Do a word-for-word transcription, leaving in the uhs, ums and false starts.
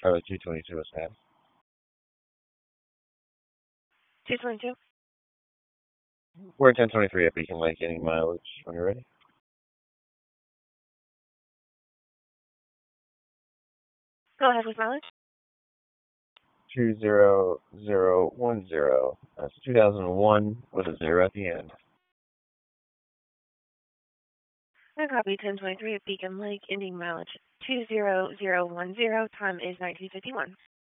Charlie two twenty-two is that. two twenty-two. We're at ten twenty-three at Beacon Lake, getting mileage when you're ready. Go ahead with mileage. two zero zero one zero. That's two thousand one with a zero at the end. I copy ten twenty-three at Beacon Lake, ending mileage two zero zero one zero. Time is nineteen fifty-one.